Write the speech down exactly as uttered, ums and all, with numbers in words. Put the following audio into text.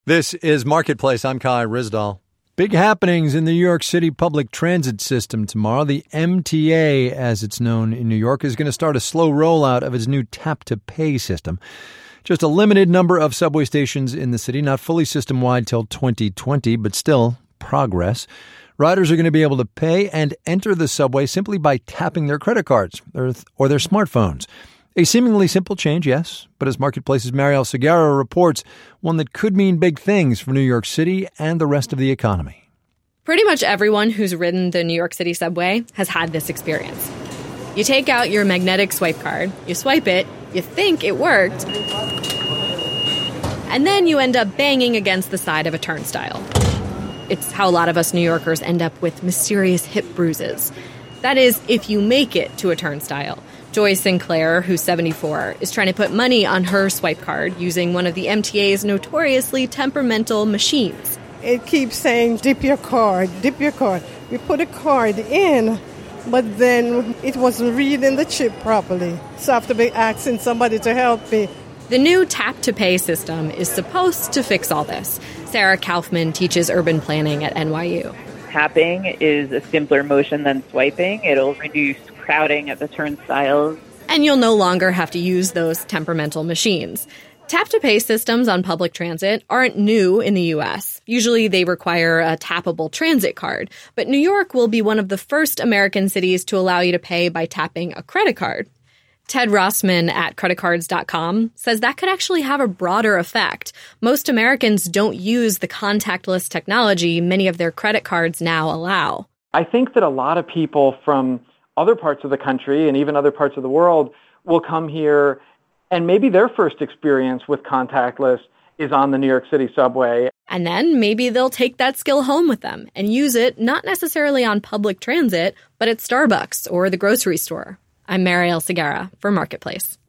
This is Marketplace. I'm Kai Ryssdal. Big happenings in the New York City public transit system tomorrow. The M T A, as it's known in New York, is going to start a slow rollout of its new tap-to-pay system. Just a limited number of subway stations in the city, not fully system-wide till twenty twenty, but still progress. Riders are going to be able to pay and enter the subway simply by tapping their credit cards or, or their smartphones. A seemingly simple change, yes, but as Marketplace's Marielle Segarra reports, one that could mean big things for New York City and the rest of the economy. Pretty much everyone who's ridden the New York City subway has had this experience. You take out your magnetic swipe card, you swipe it, you think it worked, and then you end up banging against the side of a turnstile. It's how a lot of us New Yorkers end up with mysterious hip bruises. That is, if you make it to a turnstile. Joy Sinclair, who's seventy-four, is trying to put money on her swipe card using one of the M T A's notoriously temperamental machines. It keeps saying, dip your card, dip your card. We put a card in, but then it wasn't reading the chip properly. So I have to be asking somebody to help me. The new tap-to-pay system is supposed to fix all this. Sarah Kaufman teaches urban planning at N Y U. Tapping is a simpler motion than swiping. It'll reduce crowding at the turnstiles. And you'll no longer have to use those temperamental machines. Tap-to-pay systems on public transit aren't new in the U S. Usually they require a tappable transit card. But New York will be one of the first American cities to allow you to pay by tapping a credit card. Ted Rossman at credit cards dot com says that could actually have a broader effect. Most Americans don't use the contactless technology many of their credit cards now allow. I think that a lot of people from other parts of the country and even other parts of the world will come here, and maybe their first experience with contactless is on the New York City subway. And then maybe they'll take that skill home with them and use it not necessarily on public transit, but at Starbucks or the grocery store. I'm Marielle Segarra for Marketplace.